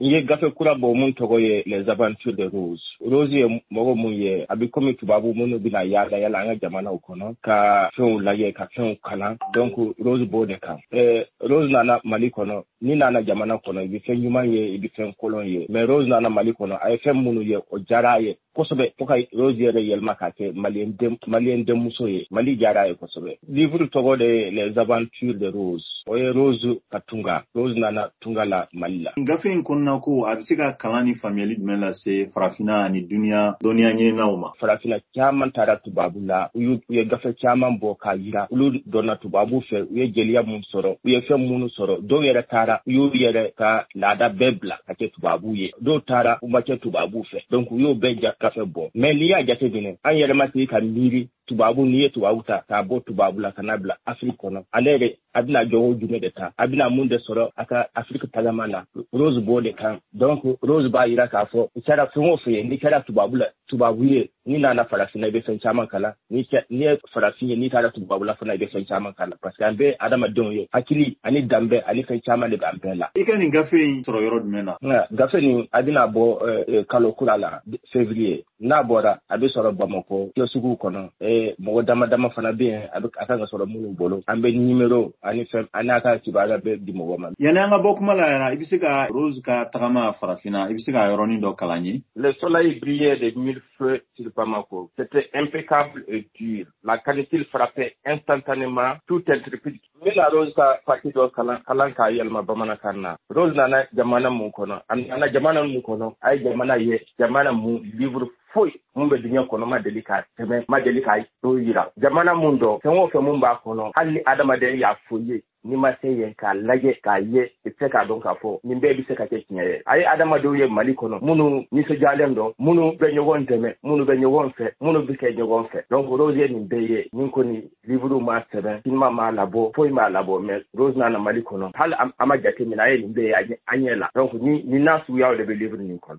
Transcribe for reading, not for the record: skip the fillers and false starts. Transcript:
Ye gafe kura bo mun togo ye les aventures de Rose. Rose ye mogo mun ye abi komi tubabu mun bina yala anga jamana ukono ka fen la ye ka fen kana donc Rose bo de kan. Rose nana Mali kono ni nana jamana kono bi fen nyuma ye bi fen kolon ye. Mais Rose nana Mali kono ay fen munu ye o jara ye kosobe to kay Rose ye yelma ka ke malien de muso ye Mali jara ye kosobe. Livre togo de les aventures de Rose. Oye Rose katunga. Rose nana tunga la Mali la. Gafe nkonna ko abisika kalani family dumela se farafina ni dunia nyina nauma. Farafina chaman tara tubabu la uye gafe chaman bo ka yira ulu dona tubabu fe uye jeliya mun soro uye fe munu soro do yere tara uyu yere ka lada bebla kake tubabu ye do tara umache tubabu fe donc uyo be gafe bo mais liya jate dine an yere mati ka miri tubabu niye tubabu ta bo tubabu la kanabla Afrique no alere adina jowo jume de ta abina munde soro aka Afrique tagamana Rose bo de kan donc Rose ba yira ka fo ikara fungo fe ni kara tubabu ye ni nana farafina be fen chaman kala ni farafina ni tara tubabu la fana be fen chaman kala parce que ambe adama don ye hakili ani dambe ani fen chaman de ambe la ikani gafe soro yoro dumena gafe ni adina bo kalo kula la février na bora abe soro Bamako yo sugu kono mo dama fana be aka ga soro munu bolo ambe numéro ani fem anaka kibara be di mo wama yana nga bokuma la yana ibisika Rose ka tagama farafina ibisika yoroni do kalani. Le soleil brillait de mille feux sur Bamako. C'était impeccable et dur. La canicule frappait instantanément tout intrépide. Mais la Rose ka parti do kalan ka yelma bamana kana. Rose nana jamana mun kono. Ana jamana mun kono. Ay jamana mun livre foi mumbe dunya kono ma delika to yira jamana mundo fenwo fe mumba kono hali adama de ya foye ni ma seye ka lage ka ye ite ka don ka fo ni be bi se ka kekinye ay adama do ye Mali kono munu ni so jalen do munu be nyogon teme munu be nyogon fe munu bi ke nyogon fe donc Rose ni be ye ni ko ni livre ma sebe tin ma labo foi ma labo mais Rose na Mali kono hal ama jate mina ye ni be anyela donc ni nasu yawo de be livre ni kono